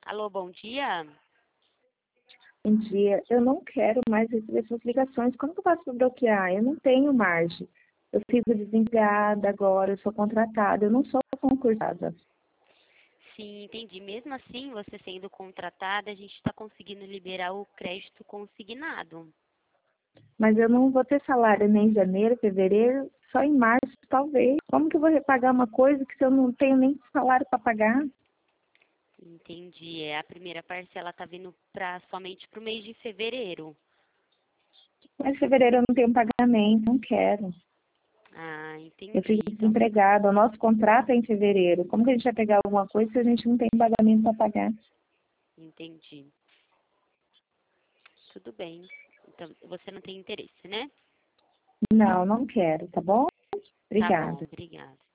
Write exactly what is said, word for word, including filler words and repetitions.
Alô, bom dia. Um dia, eu não quero mais receber suas ligações. Como que eu faço para bloquear? Eu não tenho margem. Eu fico desempregada agora, eu sou contratada, eu não sou concursada. Sim, entendi. Mesmo assim, você sendo contratada, a gente está conseguindo liberar o crédito consignado. Mas eu não vou ter salário nem em janeiro, fevereiro, só em março, talvez. Como que eu vou repagar uma coisa que se eu não tenho nem salário para pagar? Entendi. É, a primeira parcela está vindo pra, somente para o mês de fevereiro. Mas em fevereiro eu não tenho pagamento, não quero. Ah, Eu entendi. fico Então, desempregada, o nosso contrato é em fevereiro. Como que a gente vai pegar alguma coisa se a gente não tem pagamento para pagar? entendi. Tudo bem. Então, você não tem interesse, né? Não, não quero, tá bom? Tá bom, Obrigada. obrigada.